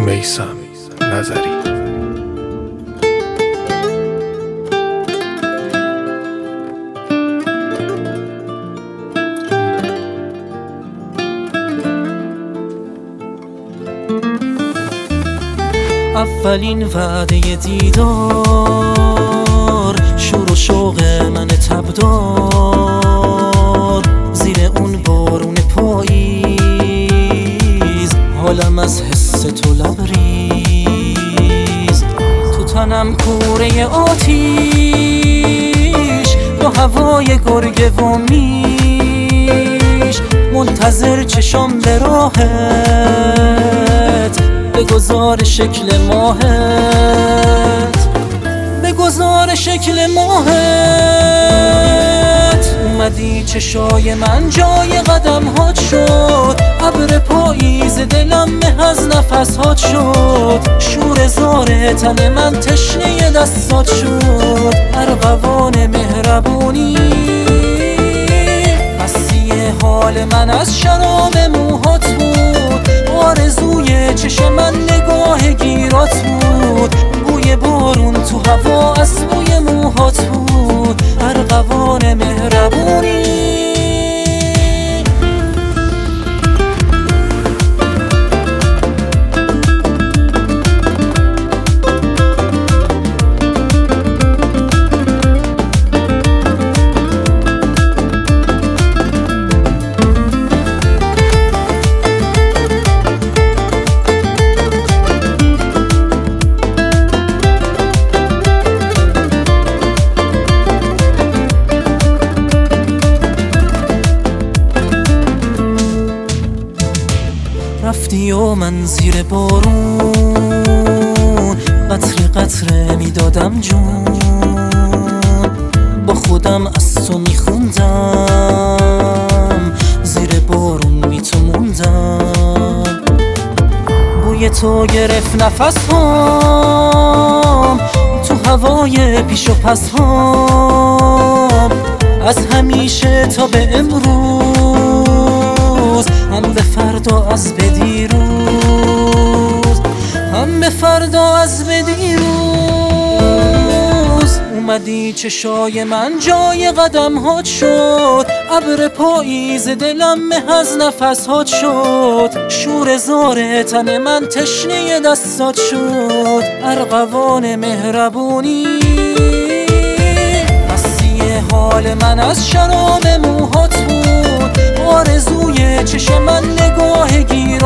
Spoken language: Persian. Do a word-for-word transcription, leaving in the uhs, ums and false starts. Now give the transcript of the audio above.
میثم نظری. اولین وعده دیدار، شور و شوق من تبدار، زیر اون بارون پاییز حالم از حس تو لبریز. تو تنم کوره آتیش با هوای گرگ و میش، منتظر چشم به راهت بگذار شکل ماهت، بگذار شکل ماهت. اومدی چشای من جای قدم هات شد، ابر پاییز دلم مه از نفس هات شد، شور زار تن من تشنه دستات شد. ارغوان مهربونی مستی حال من از شراب موهات بود، آرزوی چشم من نگاه گیرات بود، بوی بارون تو هوا از بوی موهات بود. ارغوان مهربونی رفتی و من زیر بارون قطره قطره میدادم جون، با خودم از تو میخوندم، زیر بارون می تو موندم. بوی تو گرفت نفس هام تو هوای پیش و پس هام، از همیشه تا به امروز، هم به فردا از به دیروز، هم به فردا از به دیروز. اومدی چشای من جای قدم هات شد، ابر پاییز دلم مه از نفس هات شد، شور زار تن من تشنه دستات شد. ارغوان مهربونی مستی حال من از شراب موهات بود، آرزوی چشم من نگاه گیر